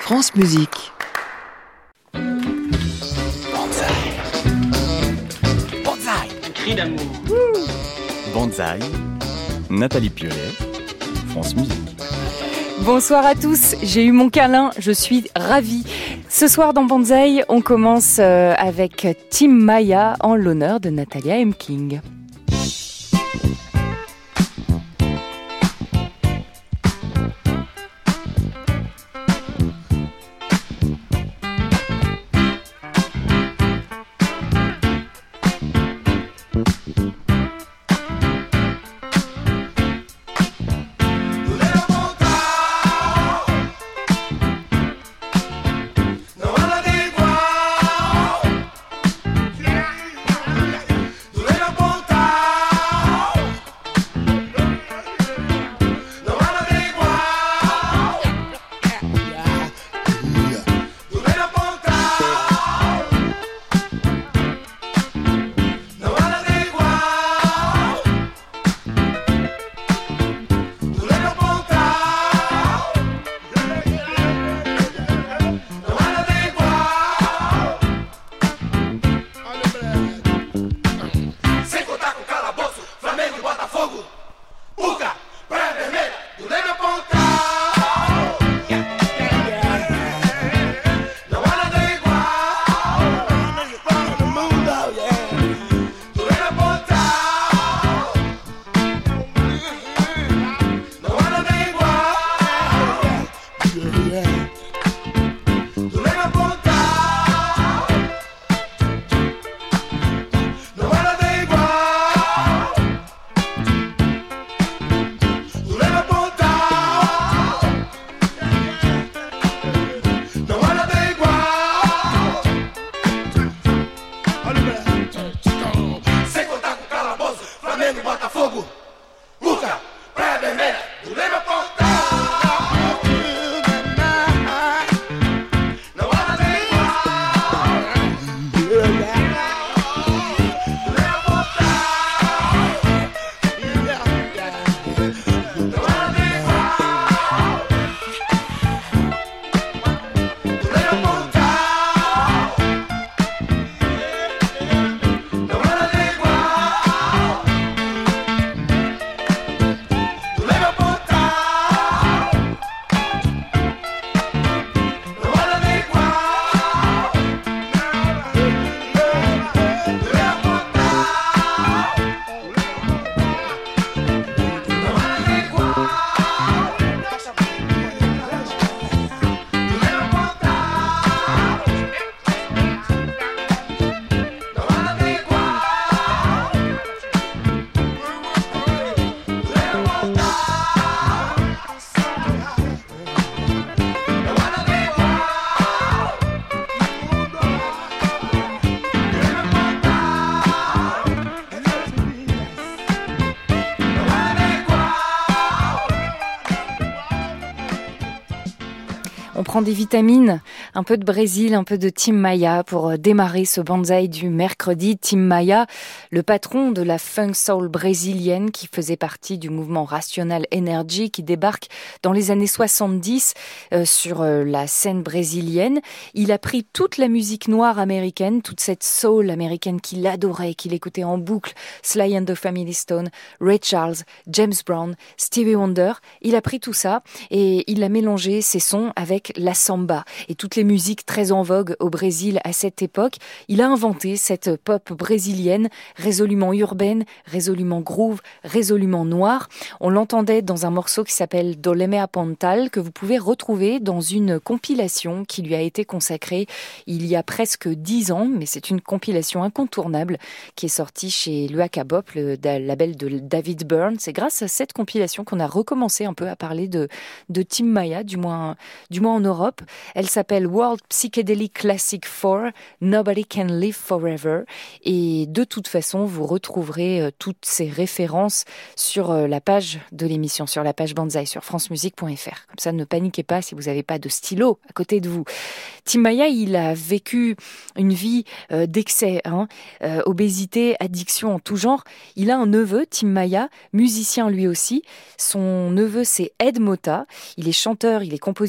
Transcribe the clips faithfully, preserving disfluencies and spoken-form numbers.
France Musique. Banzai. Banzai. Cri d'amour. Banzai. Nathalie Piolet, France Musique. Bonsoir à tous, j'ai eu mon câlin, je suis ravie. Ce soir dans Banzai, on commence avec Tim Maya en l'honneur de Natalia M. King. On prend des vitamines, un peu de Brésil, un peu de Tim Maya pour démarrer ce Banzai du mercredi. Tim Maya, le patron de la funk soul brésilienne qui faisait partie du mouvement Rational Energy qui débarque dans les années soixante-dix euh, sur euh, la scène brésilienne. Il a pris toute la musique noire américaine, toute cette soul américaine qu'il adorait, qu'il écoutait en boucle, Sly and the Family Stone, Ray Charles, James Brown, Stevie Wonder. Il a pris tout ça et il a mélangé ses sons avec la samba et toutes les musiques très en vogue au Brésil à cette époque. Il a inventé cette pop brésilienne résolument urbaine, résolument groove, résolument noire. On l'entendait dans un morceau qui s'appelle Dolemea Pontal que vous pouvez retrouver dans une compilation qui lui a été consacrée il y a presque dix ans, mais c'est une compilation incontournable qui est sortie chez Luaka Bop, le label de David Byrne. C'est grâce à cette compilation qu'on a recommencé un peu à parler de, de Tim Maya, du moins, du moins en Europe. Elle s'appelle World Psychedelic Classic quatre, Nobody Can Live Forever. Et de toute façon, vous retrouverez euh, toutes ces références sur euh, la page de l'émission, sur la page Banzai, sur francemusique point f r. Comme ça, ne paniquez pas si vous n'avez pas de stylo à côté de vous. Tim Maya, il a vécu une vie euh, d'excès, hein, euh, obésité, addiction en tout genre. Il a un neveu, Tim Maya, musicien lui aussi. Son neveu, c'est Ed Mota. Il est chanteur, il est compositeur, il est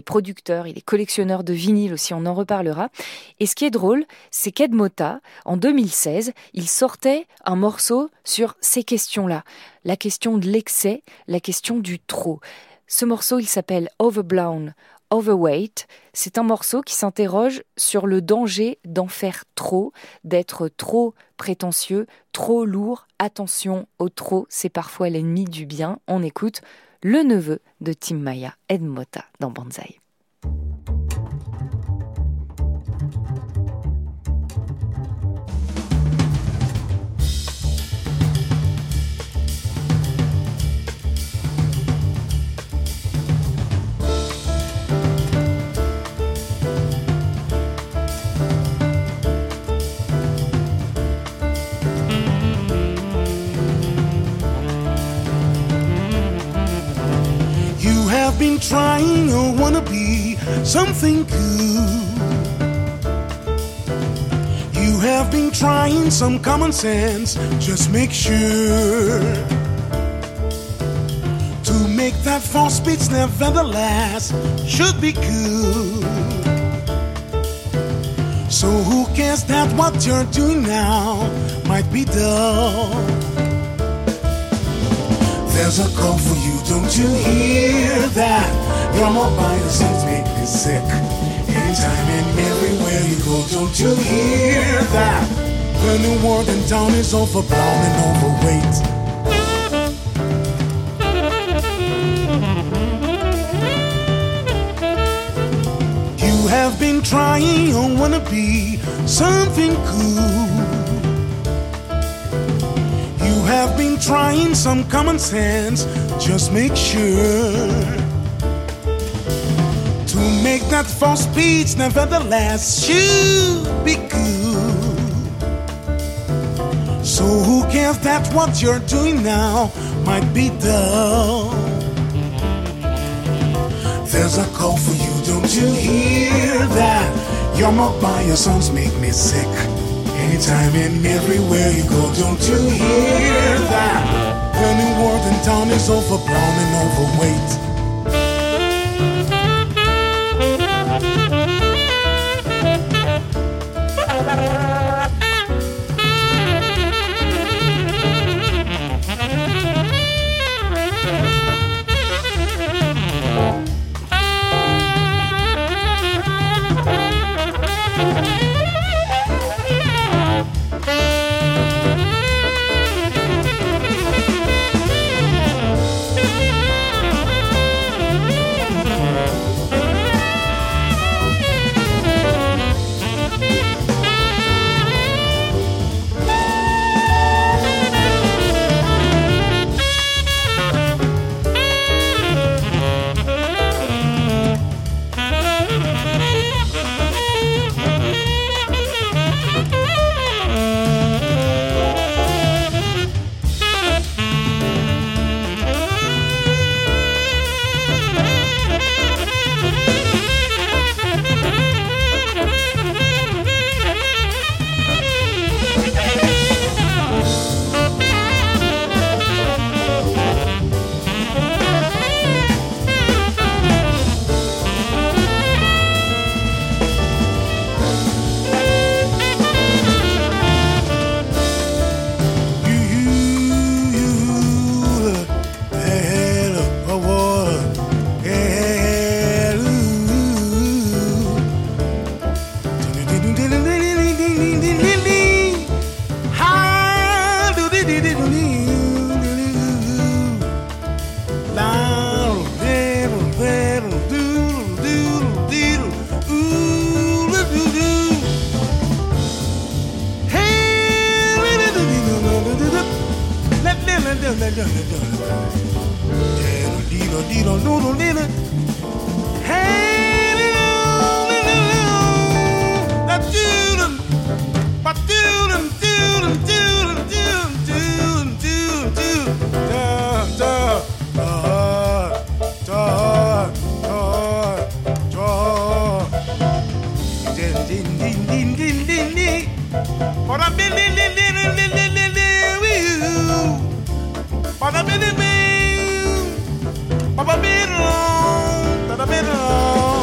est producteur, il est collectionneur de vinyles aussi, on en reparlera. Et ce qui est drôle, c'est qu'Ed Mota, en deux mille seize, il sortait un morceau sur ces questions-là. La question de l'excès, la question du trop. Ce morceau, il s'appelle Overblown, Overweight. C'est un morceau qui s'interroge sur le danger d'en faire trop, d'être trop prétentieux, trop lourd. Attention au trop, c'est parfois l'ennemi du bien. On écoute le neveu de Tim Maya, Ed Mota, dans Banzai. Been trying or wanna be something good. You have been trying some common sense. Just make sure to make that false speech nevertheless should be good. So who cares that what you're doing now might be dull? There's a call for you, don't you hear that? Your mobile sense make me sick. Anytime and everywhere you go, don't you hear that? The new world in town is overblown and overweight. You have been trying or wanna be something cool. You have been trying some common sense. Just make sure to make that false speech nevertheless should be good. So who cares that what you're doing now might be dull? There's a call for you, don't you hear that? Your mobile songs make me sick. Anytime and everywhere you go, don't you hear that? The new world in town is overblown and overweight. Papa Beetle, Papa Beetle.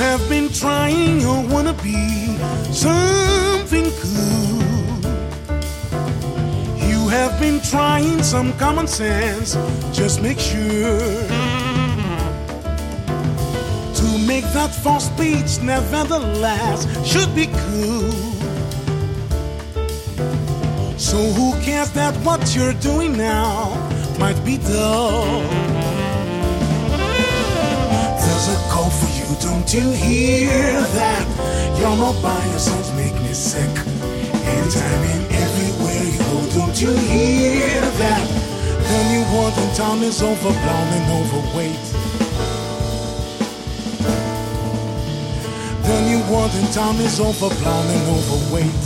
have been trying or wanna be something cool. You have been trying some common sense. Just make sure to make that false speech nevertheless should be cool. So who cares that what you're doing now might be dull? There's a call for you, don't you hear that? You're not by your songs make me sick. Anytime and everywhere you go, don't you hear that? The new world in town is overblown and overweight. The new world in town is overblown and overweight.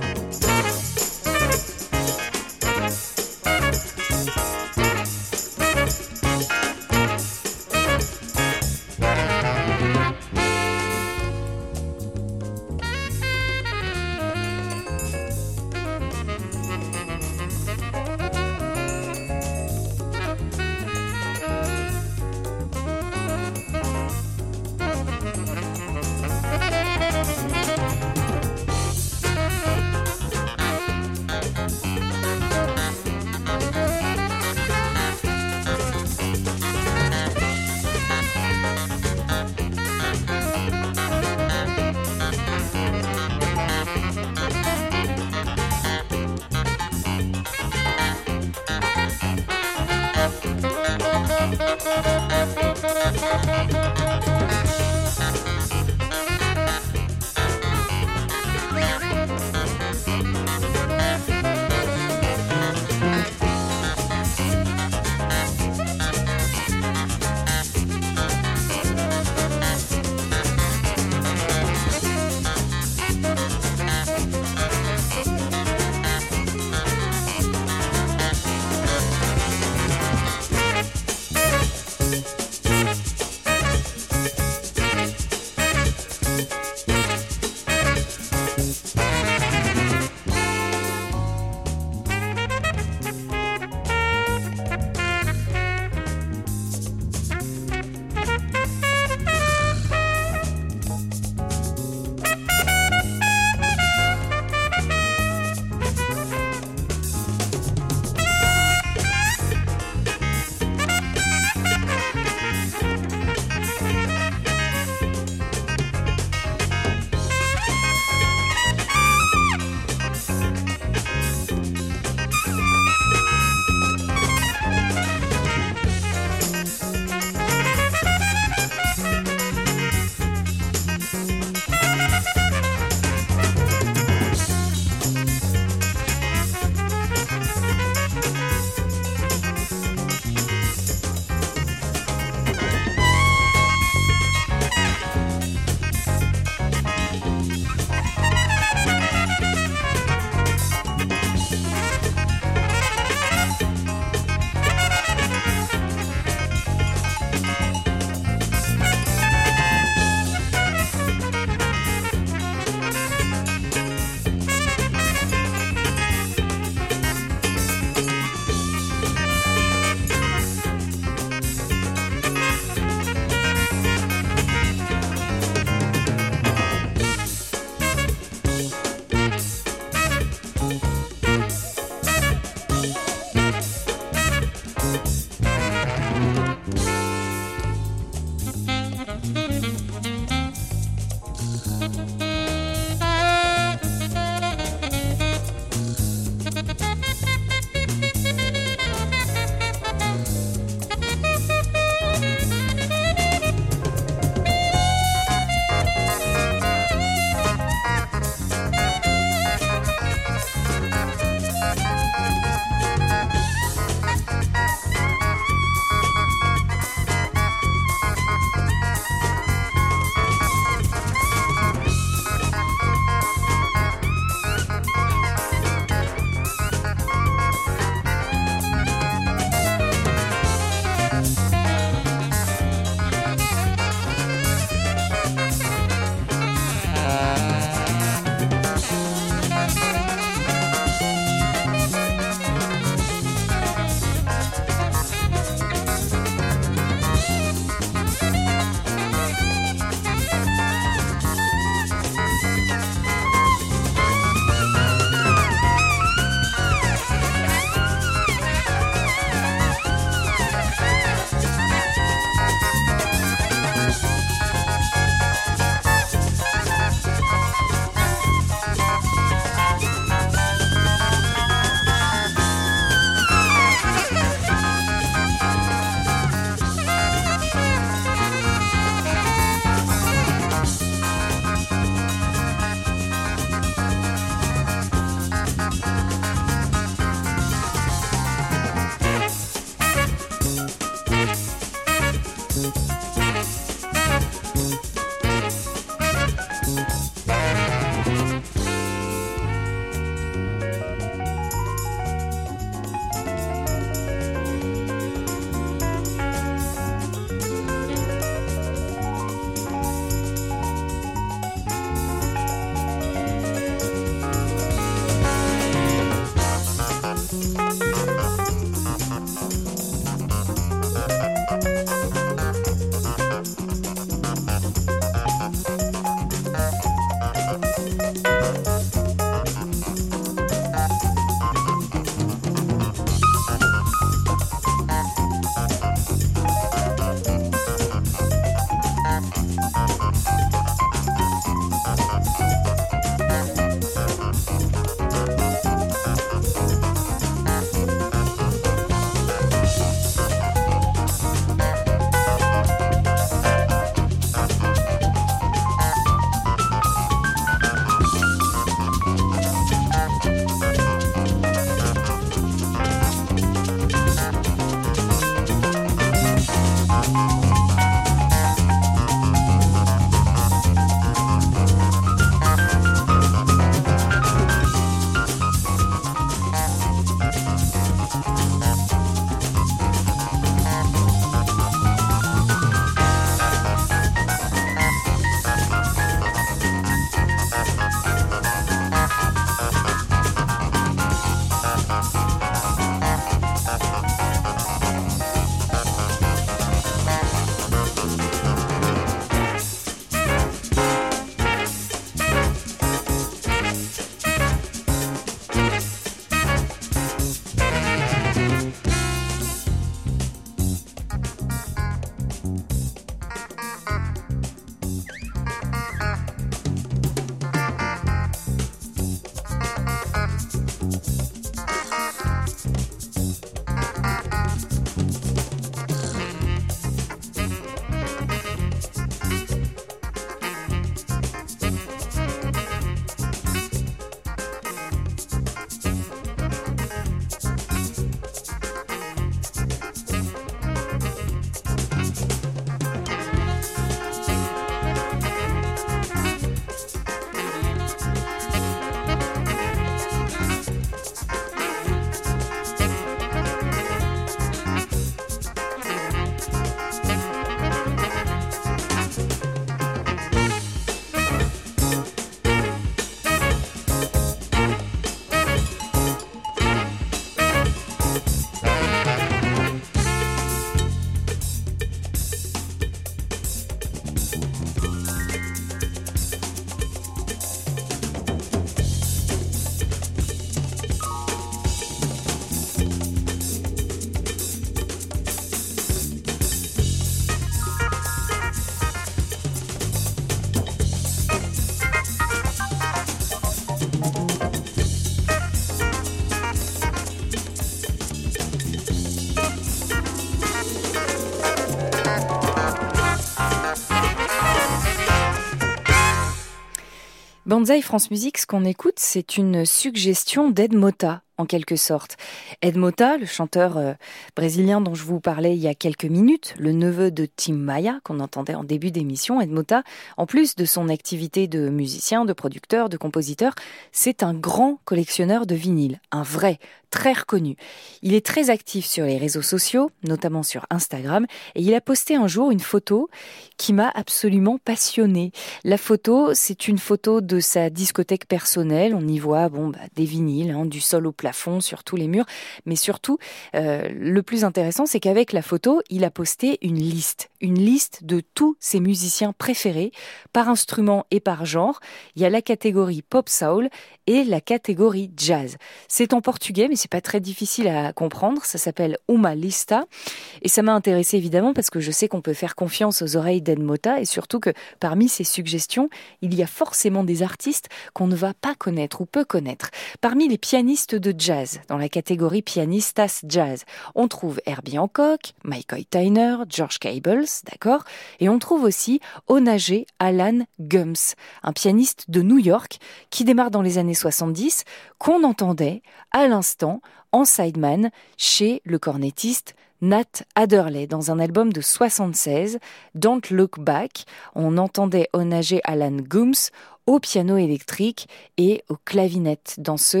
Banzai France Musique, ce qu'on écoute, c'est une suggestion d'Ed Mota, en quelque sorte. Ed Mota, le chanteur euh, brésilien dont je vous parlais il y a quelques minutes, le neveu de Tim Maia, qu'on entendait en début d'émission, Ed Mota, en plus de son activité de musicien, de producteur, de compositeur, c'est un grand collectionneur de vinyles, un vrai, très reconnu. Il est très actif sur les réseaux sociaux, notamment sur Instagram, et il a posté un jour une photo qui m'a absolument passionnée. La photo, c'est une photo de sa discothèque personnelle. On y voit bon, bah, des vinyles, hein, du sol au plafond, sur tous les murs. Mais surtout, euh, le plus intéressant, c'est qu'avec la photo, il a posté une liste. Une liste de tous ses musiciens préférés, par instrument et par genre. Il y a la catégorie pop soul et la catégorie jazz. C'est en portugais, mais c'est pas très difficile à comprendre. Ça s'appelle Uma Lista. Et ça m'a intéressé évidemment parce que je sais qu'on peut faire confiance aux oreilles d'Ed Mota et surtout que parmi ses suggestions, il y a forcément des artistes qu'on ne va pas connaître ou peu connaître. Parmi les pianistes de jazz, dans la catégorie pianistas jazz, on trouve Herbie Hancock, Mike Tyner, George Cables, d'accord? Et on trouve aussi Onage Alan Gums, un pianiste de New York qui démarre dans les années soixante-dix, qu'on entendait à l'instant en sideman chez le cornettiste Nat Adderley dans un album de soixante-seize, Don't Look Back. On entendait Onage Alan Gums au piano électrique et aux clavinettes dans ce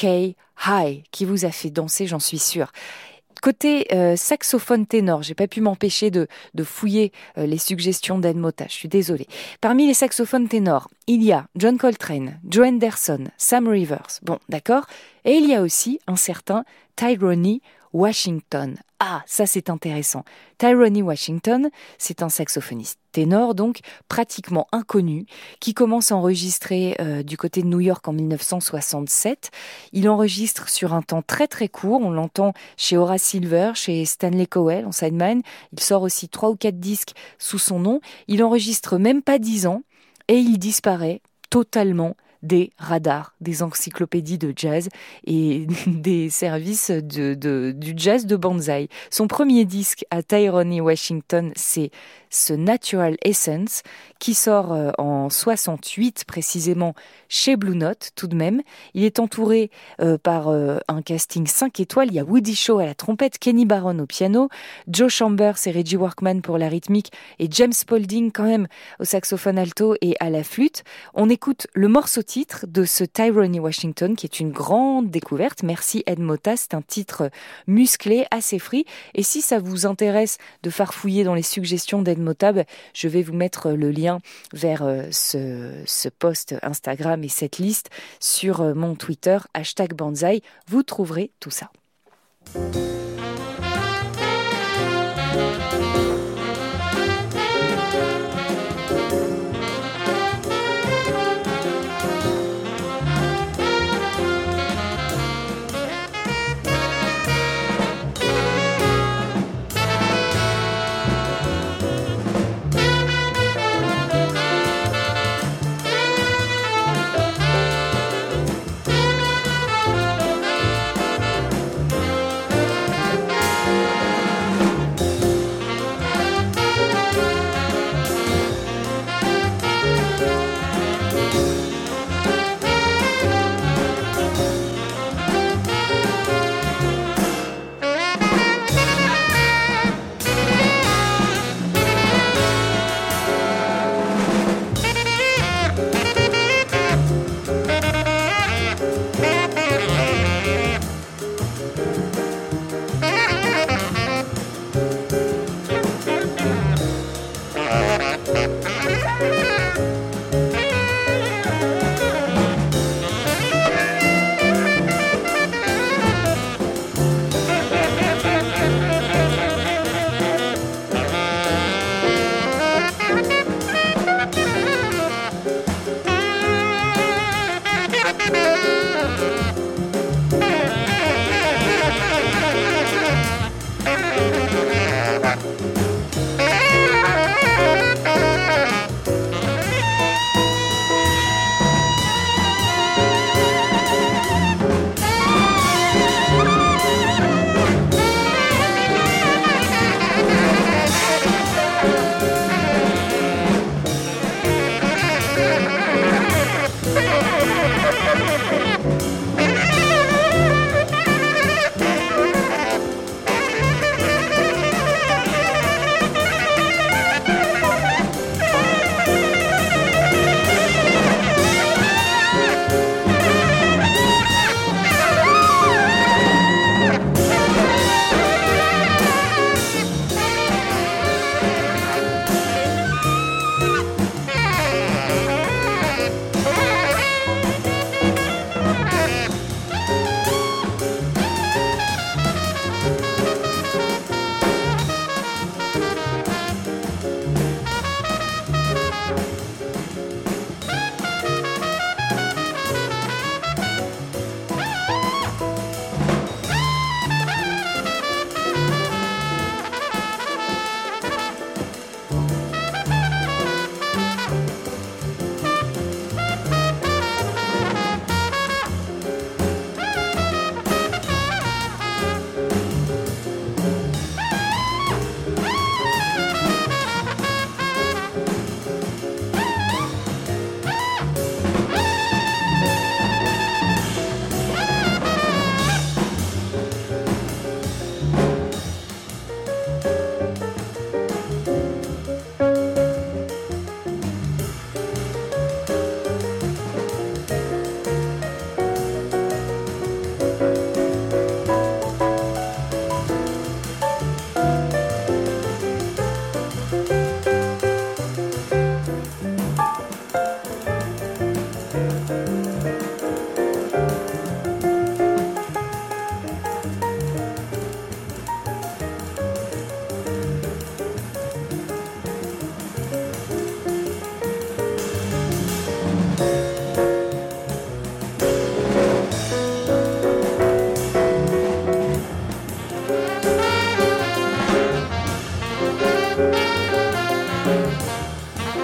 K-High qui vous a fait danser, j'en suis sûre. Côté euh, saxophone ténor, j'ai pas pu m'empêcher de, de fouiller euh, les suggestions d'Ed Mota, je suis désolée. Parmi les saxophones ténors, il y a John Coltrane, Joe Henderson, Sam Rivers, bon d'accord, et il y a aussi un certain Tyrone Washington. Ah, ça c'est intéressant. Tyrone Washington, c'est un saxophoniste ténor, donc pratiquement inconnu, qui commence à enregistrer euh, du côté de New York en dix-neuf cent soixante-sept. Il enregistre sur un temps très très court. On l'entend chez Horace Silver, chez Stanley Cowell en sideman. Il sort aussi trois ou quatre disques sous son nom. Il enregistre même pas dix ans et il disparaît totalement des radars, des encyclopédies de jazz et des services de, de, du jazz de Banzai. Son premier disque à Tyrone Washington, c'est ce Natural Essence qui sort en soixante-huit précisément chez Blue Note tout de même. Il est entouré euh, par euh, un casting cinq étoiles. Il y a Woody Shaw à la trompette, Kenny Barron au piano, Joe Chambers et Reggie Workman pour la rythmique et James Spaulding quand même au saxophone alto et à la flûte. On écoute le morceau titre de ce Tyrone Washington qui est une grande découverte. Merci Ed Mota, c'est un titre musclé, assez free. Et si ça vous intéresse de farfouiller dans les suggestions d'Ed Mota, je vais vous mettre le lien vers ce, ce post Instagram et cette liste sur mon Twitter, hashtag Banzai. Vous trouverez tout ça.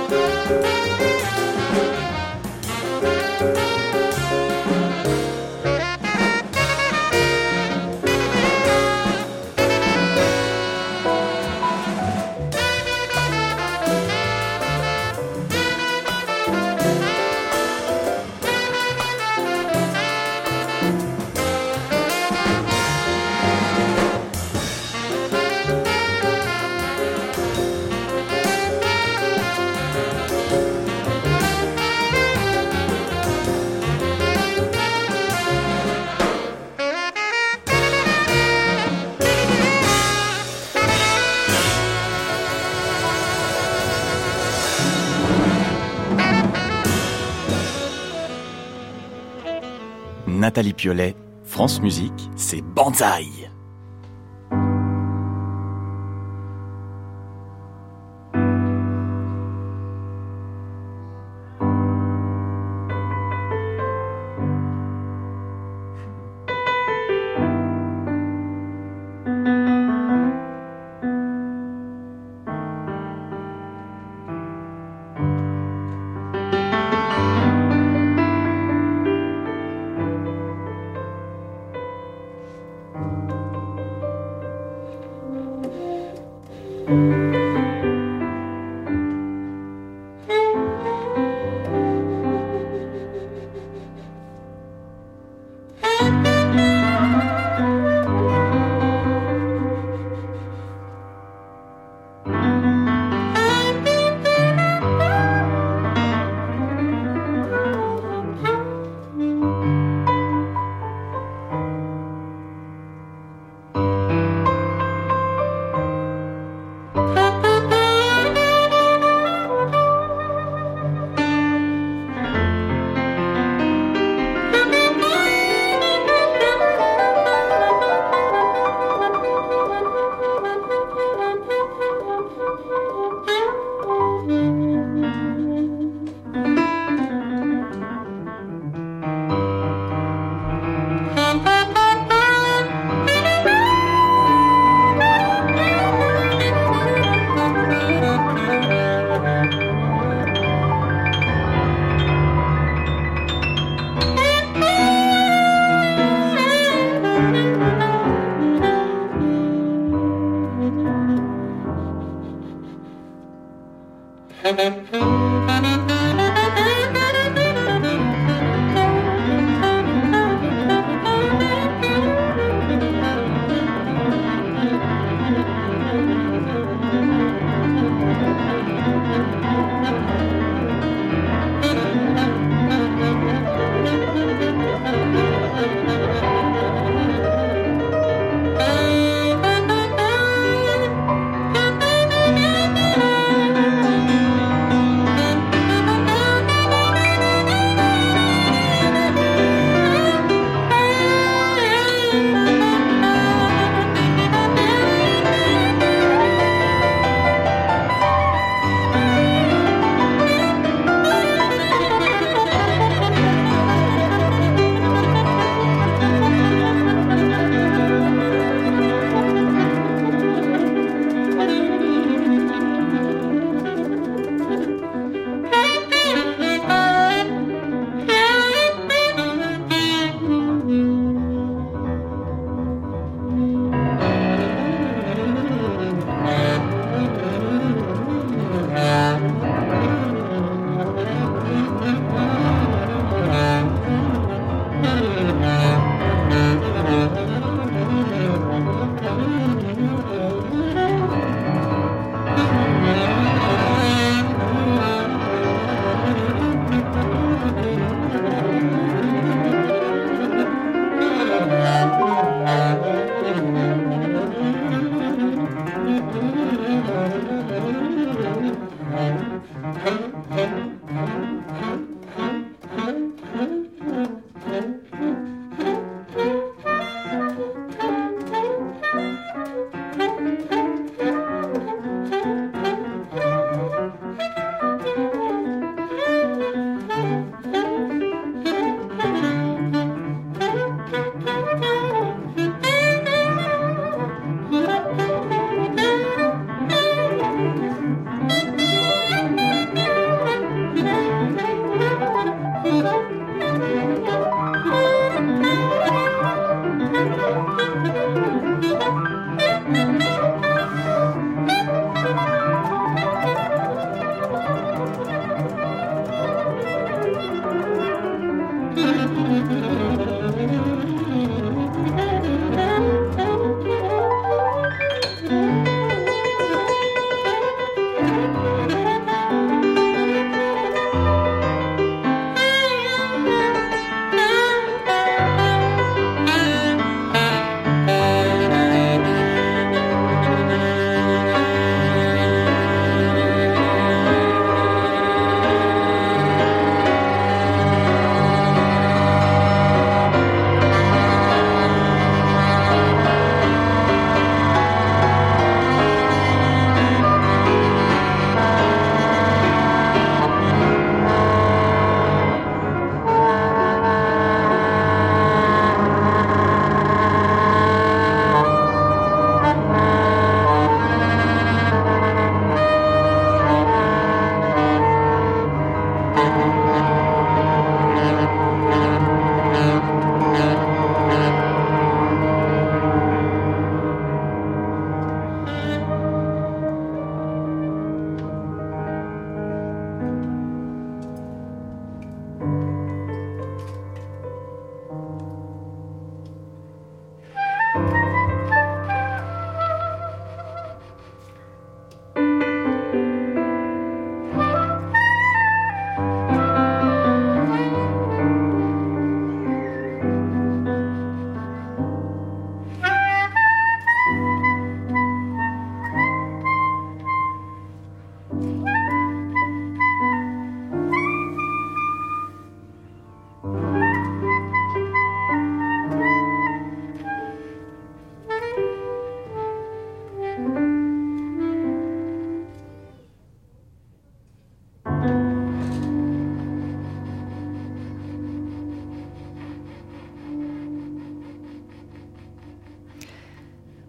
Nathalie Piolet, France Musique, c'est Banzai.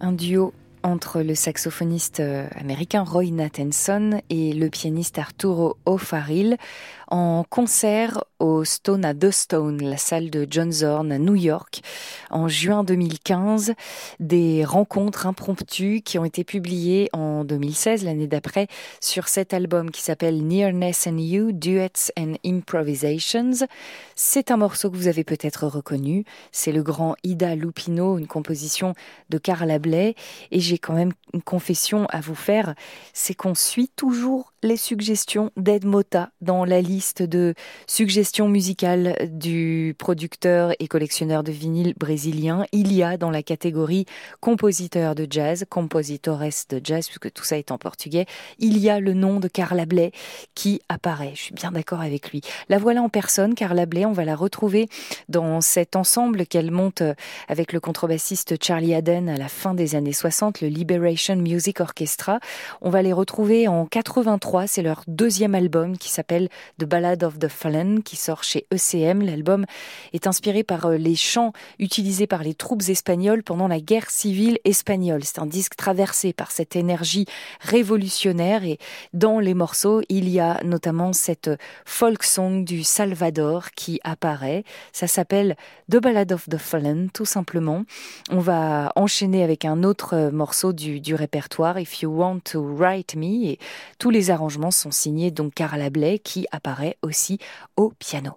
un duo entre le saxophoniste américain Roy Nathanson et le pianiste Arturo O'Farrill en concert au Stone à The Stone, la salle de John Zorn à New York, en juin deux mille quinze. Des rencontres impromptues qui ont été publiées en deux mille seize, l'année d'après, sur cet album qui s'appelle Nearness and You, Duets and Improvisations. C'est un morceau que vous avez peut-être reconnu. C'est le grand Ida Lupino, une composition de Carla Bley. Et j'ai quand même une confession à vous faire, c'est qu'on suit toujours les suggestions d'Ed Mota dans la liste de suggestions musicales du producteur et collectionneur de vinyle brésilien. Il y a dans la catégorie compositeur de jazz, compositores de jazz, puisque tout ça est en portugais, il y a le nom de Carla Bley qui apparaît. Je suis bien d'accord avec lui. La voilà en personne, Carla Bley. On va la retrouver dans cet ensemble qu'elle monte avec le contrebassiste Charlie Haden à la fin des années soixante, le Liberation Music Orchestra. On va les retrouver en quatre-vingt-trois. C'est leur deuxième album qui s'appelle The Ballad of the Fallen, qui sort chez E C M. L'album est inspiré par les chants utilisés par les troupes espagnoles pendant la guerre civile espagnole. C'est un disque traversé par cette énergie révolutionnaire et dans les morceaux, il y a notamment cette folk song du Salvador qui apparaît. Ça s'appelle The Ballad of the Fallen, tout simplement. On va enchaîner avec un autre morceau du, du répertoire, If You Want to Write Me, et tous les arrangements sont signés donc Carla Bley qui apparaît aussi au piano.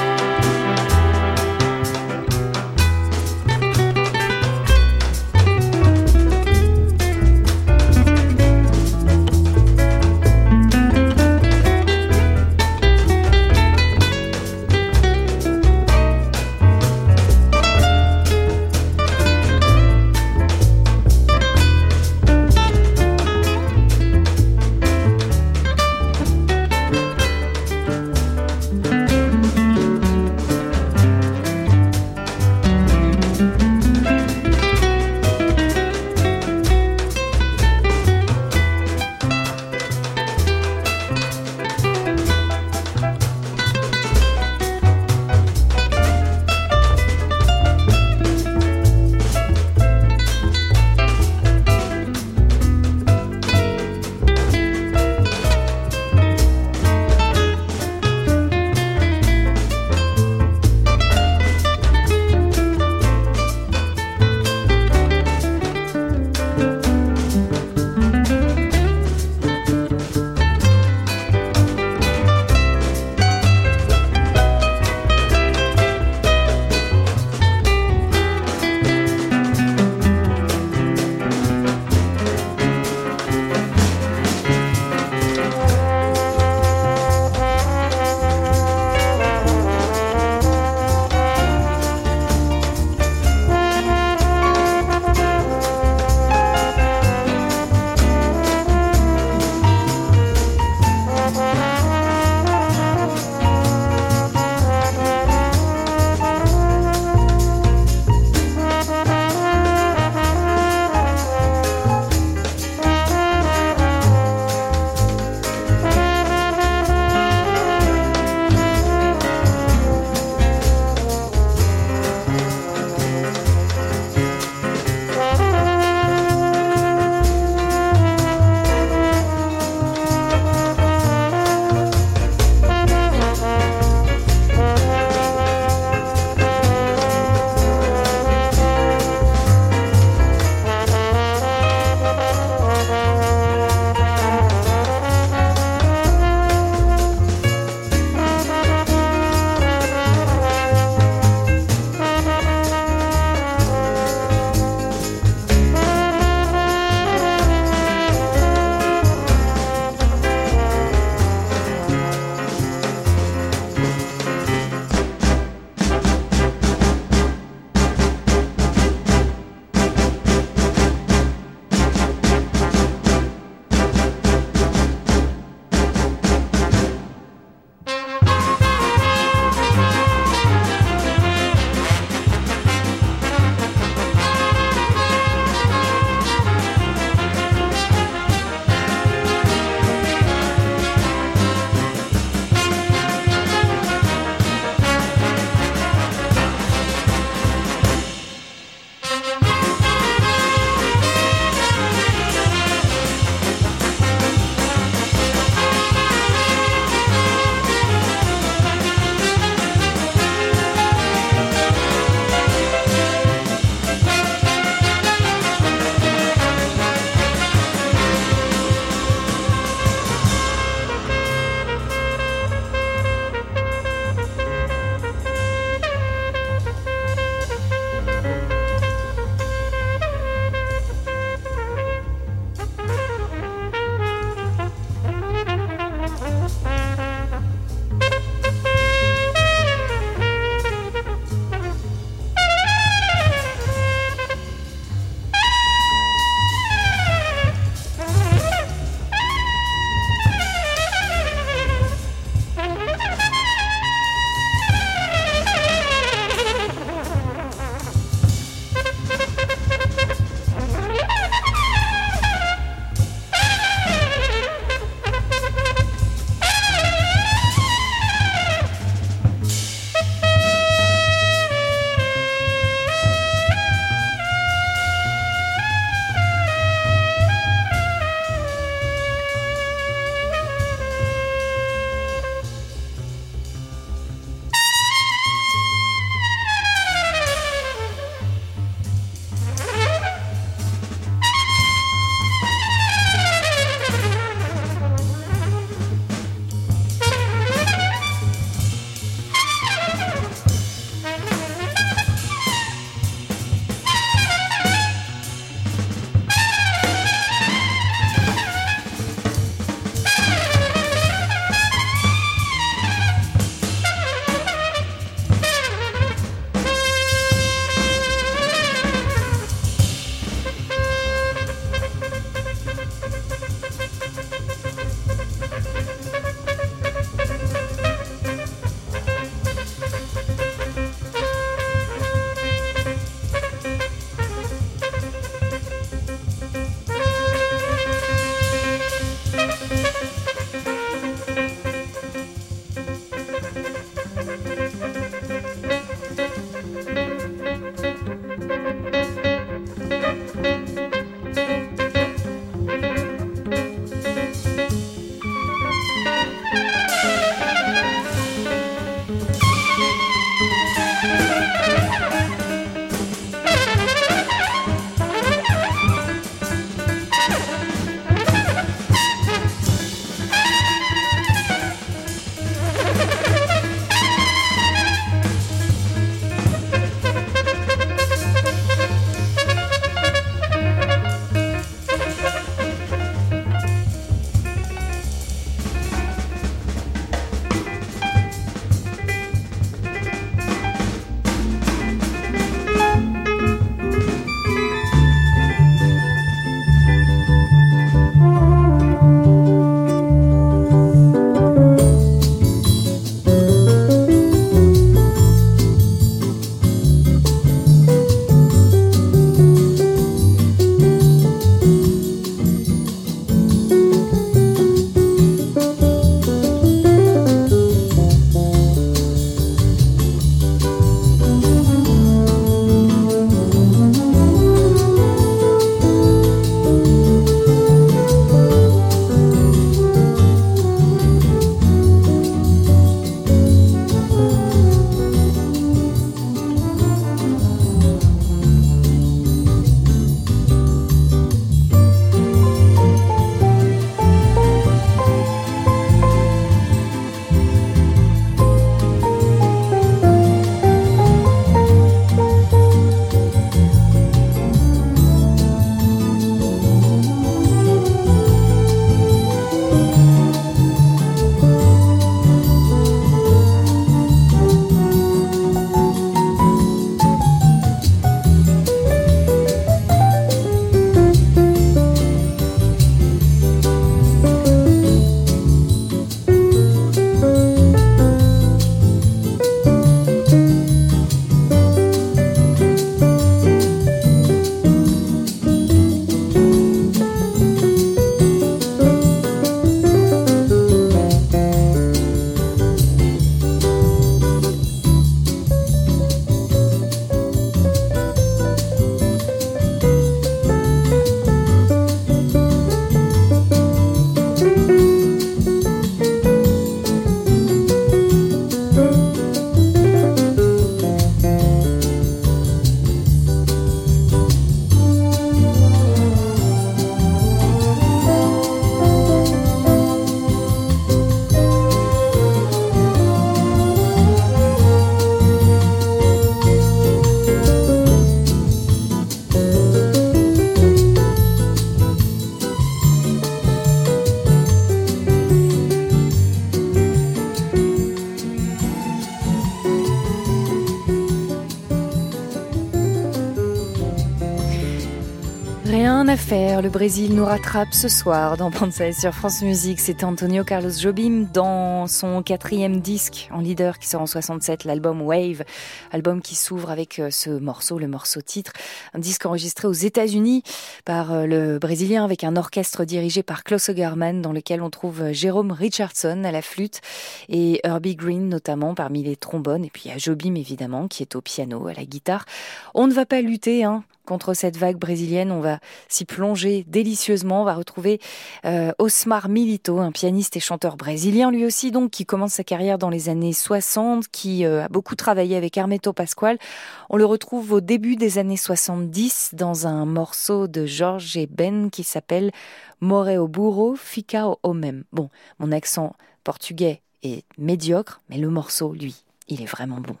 faire, le Brésil nous rattrape ce soir dans Banzai sur France Musique. C'est Antonio Carlos Jobim dans son quatrième disque en leader qui sort en soixante-sept, l'album Wave, album qui s'ouvre avec ce morceau, le morceau titre, un disque enregistré aux États-Unis par le Brésilien avec un orchestre dirigé par Klaus Ogerman dans lequel on trouve Jérôme Richardson à la flûte et Herbie Green notamment parmi les trombones, et puis il y a Jobim évidemment qui est au piano, à la guitare. On ne va pas lutter hein, contre cette vague brésilienne, on va s'y plonger délicieusement. On va retrouver euh, Osmar Milito, un pianiste et chanteur brésilien lui aussi, donc qui commence sa carrière dans les années soixante, qui euh, a beaucoup travaillé avec Hermeto Pascoal. On le retrouve au début des années soixante-dix dans un morceau de Jorge Ben qui s'appelle Morreu burro, fica o homem. Bon, mon accent portugais est médiocre, mais le morceau, lui, il est vraiment bon.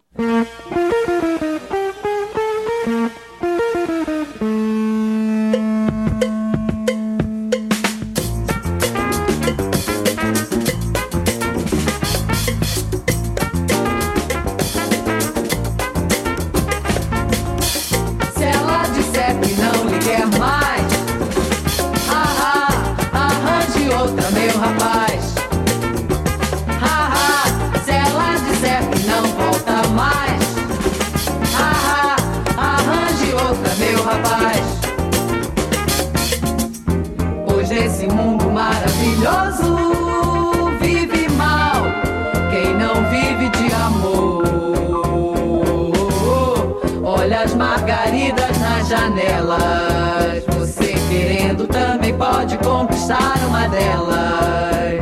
Janelas, você querendo também pode conquistar uma delas.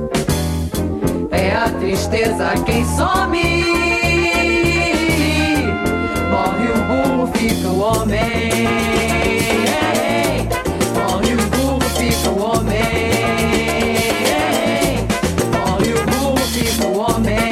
É a tristeza quem some, morre o burro, fica o homem. Morre o burro, fica o homem. Morre o burro, fica o homem.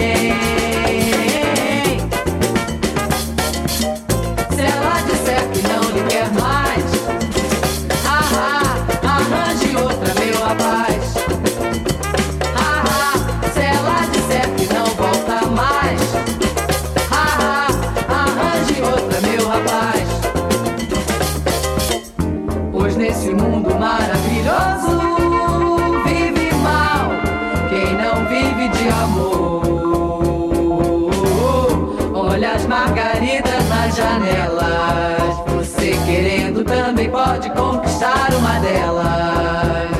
Janelas, você querendo também pode conquistar uma delas.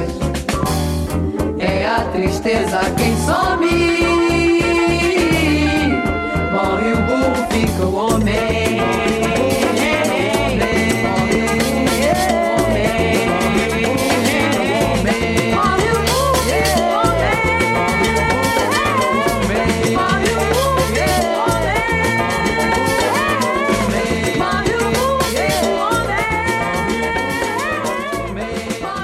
É a tristeza quem some, morre o burro, fica o homem. Bye.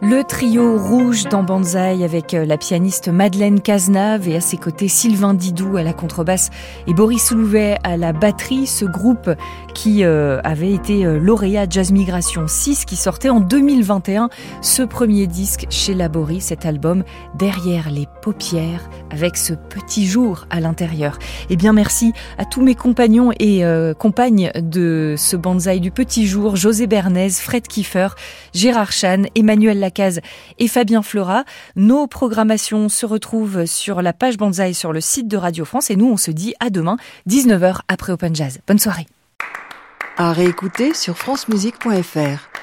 Le trio rouge dans Banzai avec la pianiste Madeleine Cazenave et à ses côtés Sylvain Didou à la contrebasse et Boris Louvet à la batterie. Ce groupe qui euh, avait été lauréat Jazz Migration six qui sortait en deux mille vingt et un ce premier disque chez Laborie, cet album Derrière les paupières avec ce petit jour à l'intérieur. Eh bien merci à tous mes compagnons et euh, compagnes de ce Banzai du petit jour, José Bernays, Fred Kiefer, Gérard Chan, Emmanuel Lacaze et Fabien Fleurat. Nos programmations se retrouvent sur la page Banzai sur le site de Radio France et nous on se dit à demain dix-neuf heures après Open Jazz. Bonne soirée. À réécouter sur francemusique point f r.